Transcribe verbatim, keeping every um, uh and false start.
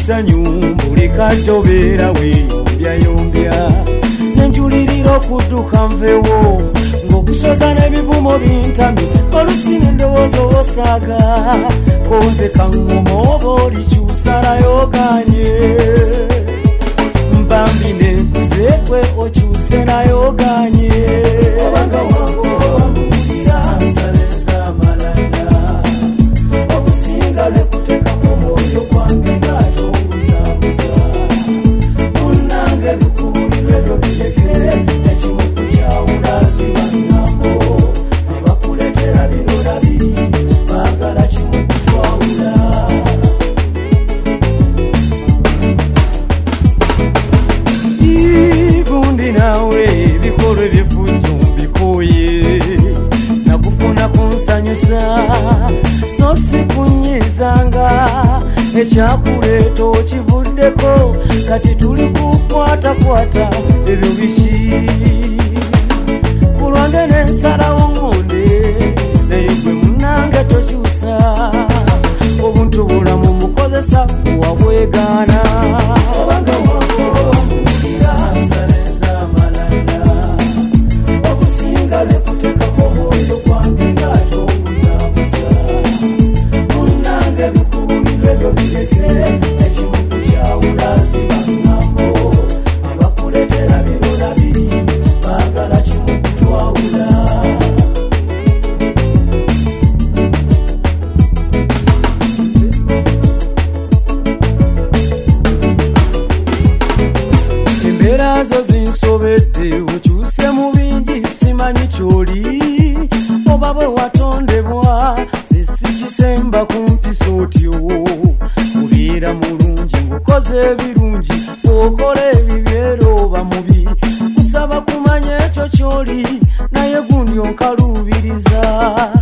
essanyu buli kaddobeera weyombyayombya nenjulirira okudduka nvewo ng'okusoza n'ebivumo bintami olusi n'endowooza osaaga konze kaŋŋoma oba olikyusa nayoganye mbambi nekuzekwe okyuse nayoganye obanga wangu wamubulira nsalenza amalala okusinga lekutekamu omwoyo gwange ng'atonguzabuza munnange bikubulirwe ebyo birekere ekimu kukyawula ziba ngambo ne bakuletera birora biri baagala kimu kutwawula gundi nawe bikolwa ebyefujjo mbikoye nakufuna kunsanyusa so sikunyizanga ekyakuleeta okivuddeko kati tuli kukwatakwata ebyo biki kulwange nensalawo ngonde naye gwe munnange tokyusa obuntu bulamu mukozesa wabwegaana obanga wamubulira nsalenza amalala okusinga lekutekako omwoyo gwange ng'atonguzabuza munnange bikubulirwe ebyo birekere ekimu kukyawula ziba ngambo ne bakuletera birora biri baagala kimu kutwawula embeera zo zinsobedde okyuse mu bingi simanyi kyoli oba bwe watondebwa zisikisemba ku mpisa otyo obeera mulungi ng'okoze ebirungi okola ebibyera oba mubi kusaba kumanya ekyo kyoli naye gundi onkaluubiriza